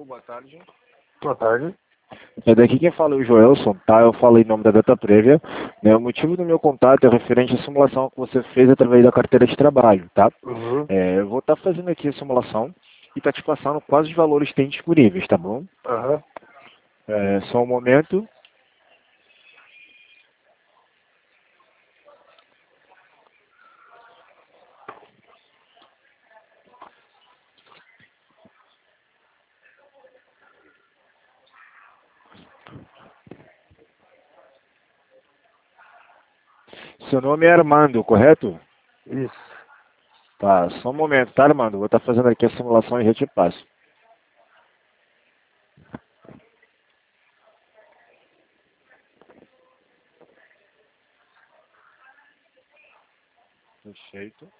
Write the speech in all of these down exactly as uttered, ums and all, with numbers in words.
boa tarde. Boa tarde. É daqui quem fala é o Joelson, tá? Eu falei em nome da Data Prévia, né? O motivo do meu contato é referente à simulação que você fez através da carteira de trabalho, tá? Uhum. É, eu vou estar fazendo aqui a simulação e tá te passando quais os valores que tem disponíveis, tá bom? Aham. É, só um momento. Seu nome é Armando, correto? Isso. Tá, só um momento, tá, Armando? Vou estar fazendo aqui a simulação e já te passo. Perfeito.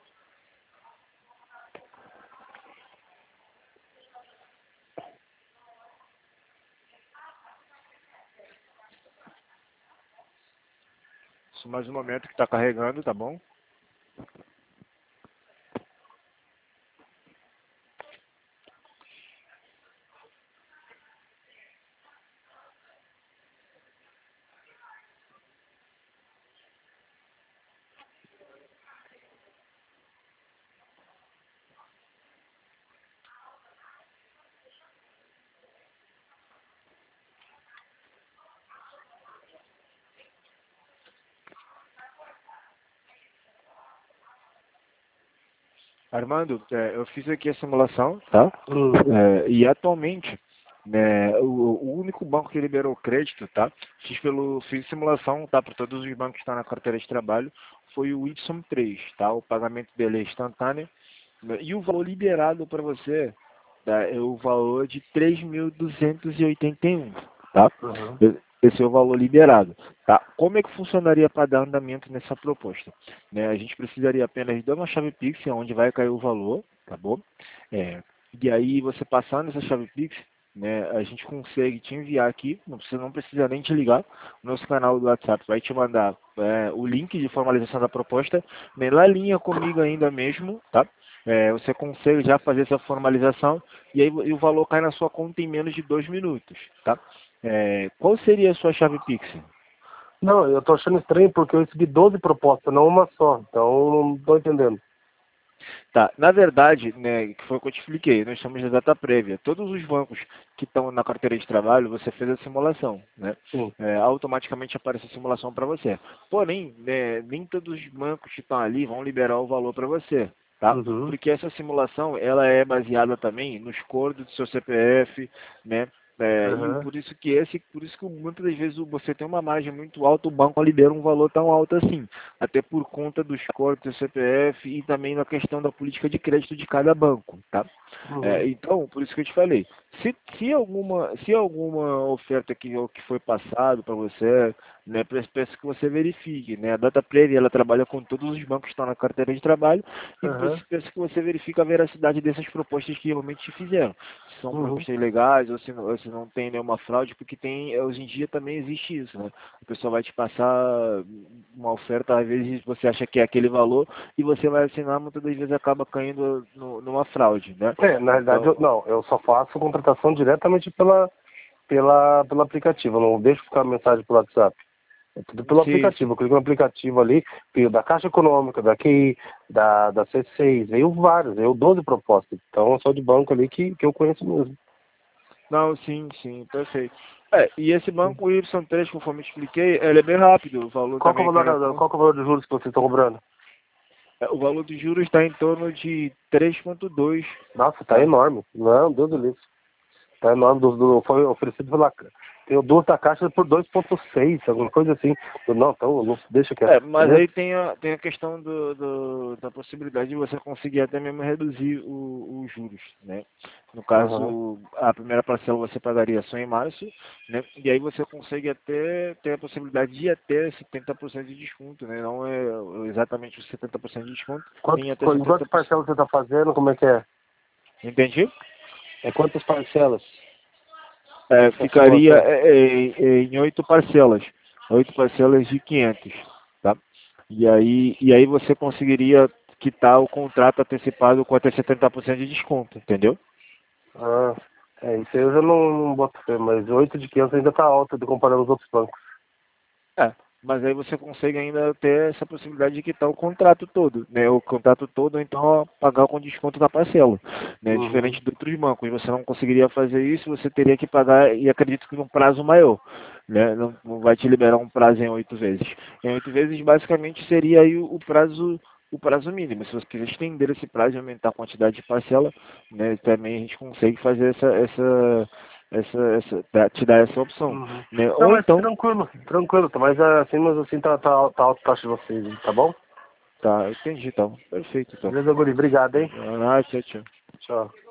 Só mais um momento que está carregando, tá bom? Armando, é, eu fiz aqui a simulação, tá? Hum. É, e atualmente, né, o, o único banco que liberou crédito, tá? Fiz pelo fiz simulação, tá? Para todos os bancos que estão na carteira de trabalho, foi o Y três, tá? O pagamento dele é instantâneo, né, e o valor liberado para você, tá? É o valor de três mil duzentos e oitenta e um, tá? Uhum. Esse é o valor liberado, tá? Como é que funcionaria para dar andamento nessa proposta? Né, a gente precisaria apenas de uma chave Pix, onde vai cair o valor, tá bom? É, e aí você passando essa chave Pix, né, a gente consegue te enviar aqui, não precisa, não precisa nem te ligar, o nosso canal do WhatsApp vai te mandar é, o link de formalização da proposta, né, na linha comigo ainda mesmo, tá? É, você consegue já fazer essa formalização e aí e o valor cai na sua conta em menos de dois minutos, tá? É, qual seria a sua chave Pix? Não, eu tô achando estranho porque eu recebi doze propostas, não uma só. Então, não tô entendendo. Tá, na verdade, né, que foi o que eu te expliquei, nós estamos na data prévia. Todos os bancos que estão na carteira de trabalho, você fez a simulação, né? Sim. É, automaticamente aparece a simulação para você. Porém, né, nem todos os bancos que estão ali vão liberar o valor para você, tá? Uhum. Porque essa simulação, ela é baseada também nos códigos do seu C P F, né? É, e Uhum. por isso que esse, por isso que muitas das vezes você tem uma margem muito alta, o banco libera um valor tão alto assim, até por conta dos códigos do C P F e também na questão da política de crédito de cada banco, tá? Uhum. É, então, por isso que eu te falei, se, se alguma, se alguma oferta que, que foi passado para você, né, peço peço que você verifique, né? A Data Prévia, ela trabalha com todos os bancos que estão na carteira de trabalho e Uhum. peço peço que você verifique a veracidade dessas propostas que realmente te fizeram. Se são Uhum. propostas legais ou se, não- ou se não tem nenhuma fraude, porque tem, hoje em dia também existe isso, né? A pessoa vai te passar uma oferta, às vezes você acha que é aquele valor e você vai assinar, muitas das vezes acaba caindo no, numa fraude, né? É, na realidade, eu, Então, não, eu só faço contratação diretamente pela, pela, pelo aplicativo. Eu não deixo ficar mensagem pelo WhatsApp. É tudo pelo sim, aplicativo. sim. Eu clico no aplicativo ali, veio da Caixa Econômica, da Q I, da, da C seis, veio vários, veio doze propostas. Então, eu sou de banco ali que, que eu conheço mesmo. Não, sim, sim, perfeito. É, e esse banco Y três, conforme eu expliquei, ele é bem rápido, o valor Qual que é também o cai na valor, conta. qual que é o valor de juros que vocês estão cobrando? É, o valor de juros está em torno de três vírgula dois, Nossa, tá tá? enorme. Não, Deus do livre. Tá enorme. Do, do, foi oferecido pela... Tem o duas da Caixa por dois vírgula seis, alguma coisa assim. Eu, não, então não, deixa quieto. É, mas Beleza? aí tem a, tem a questão do, do- da possibilidade de você conseguir até mesmo reduzir o- os juros, né? No Aham. caso, a primeira parcela você pagaria só em março, né? E aí você consegue até ter a possibilidade de ir até setenta por cento de desconto, né? Não é exatamente os setenta por cento de desconto, tem Quantos, até qu- em setenta quantas por cento. parcelas você tá fazendo? Como é que é? Entendi? É quantas parcelas? É, Essa ficaria simulação. é, é, em oito parcelas, oito parcelas de quinhentos, tá? E aí, e aí você conseguiria quitar o contrato antecipado com até setenta por cento de desconto, entendeu? Ah. É, isso aí eu já não, não boto fé, mas oito de quinhentos ainda tá alto de comparando os outros bancos. É, mas aí você consegue ainda ter essa possibilidade de quitar o contrato todo, né? O contrato todo, ou então pagar com desconto da parcela, né? Uhum. Diferente de outros bancos, você não conseguiria fazer isso, você teria que pagar, e acredito que num prazo maior, né? Não, não vai te liberar um prazo em oito vezes. Em oito vezes, basicamente, seria aí o, o prazo o prazo mínimo. Se você quiser estender esse prazo e aumentar a quantidade de parcela, né? Também a gente consegue fazer essa, essa, essa, essa te dar essa opção, Uhum. né? Não, Ou mas então. tranquilo, tranquilo, tá, mas assim, mas assim tá, tá, tá alta a taxa de vocês, tá bom? Tá, entendi, então. Perfeito, então. Beleza, guri, obrigado, hein? Ah, tchau, tchau. Tchau.